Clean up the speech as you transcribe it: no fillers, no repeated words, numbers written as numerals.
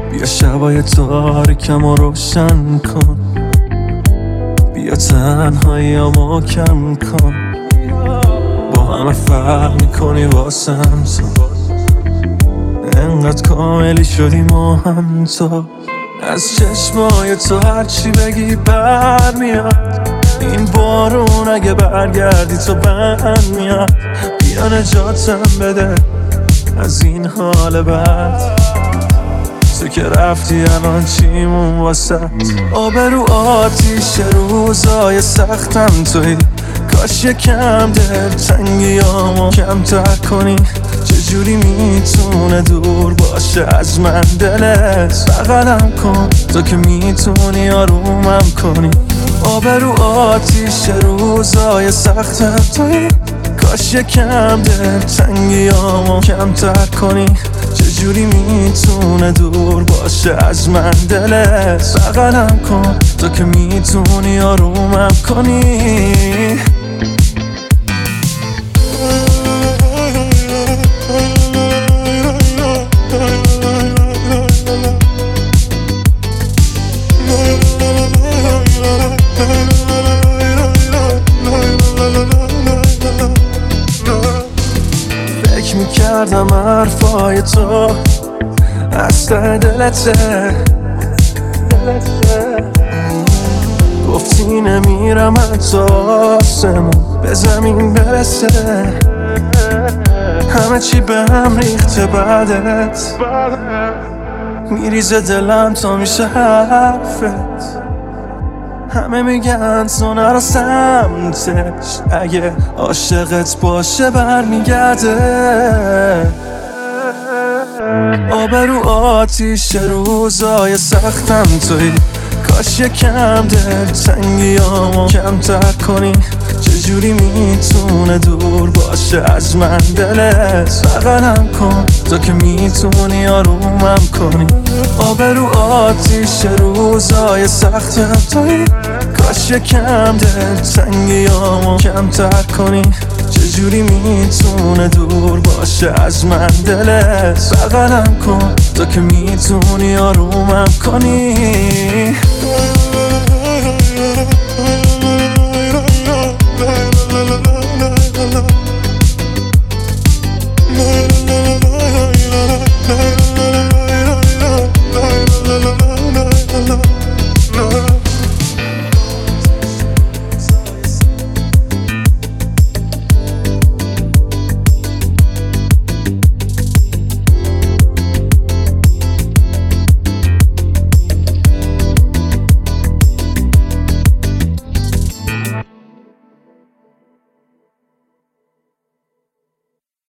بیا شبای تاریکم رو روشن کن، بیا تنهاییامو کم کن. با همه فرق میکنی واسم تو، انقدر کاملی شدی ما هم تو. از چشمای تو هرچی بگی برمیاد، این بارون اگه برگردی تو بند میاد. بیا نجاتم بده از این حال بد، تو که رفتی الان چیمون واسه آبرو آتیش روزای سختم توی. کاش یکم دلتنگیامو کمتر کنی، چجوری میتونه دور باشه از من دلت؟ بغلم کن تو که میتونی آرومم کنی. آبرو آتیش روزای سختم توی، کاش یکم دلتنگیامو کمتر کنی، چجوری میتونه دور باشه از من دلت؟ بغلم کن تو که میتونی آرومم کنی. فکر میکردم حرفای تو از ته دلته، گفتی نمیرم حتی آسمون به زمین برسه. همه چی به هم ریخته بعدت، میریزه دلم تا میشه حرفت. همه میگن تو نرو سمتش، اگه عاشقت باشه برمیگرده. آبرو آتیش روزای سختم توی، کاش یکم دلتنگیامو کمتر کنی، چجوری میتونه دور باشه از من دلت؟ بغلم کن تو که میتونی آرومم کنی. آبرو آتیش روزای سختم توی، کاش یکم دلتنگیامو کمتر کنی، چجوری میتونه دور باشه از من دلت؟ بغلم کن تو که میتونی آرومم کنی.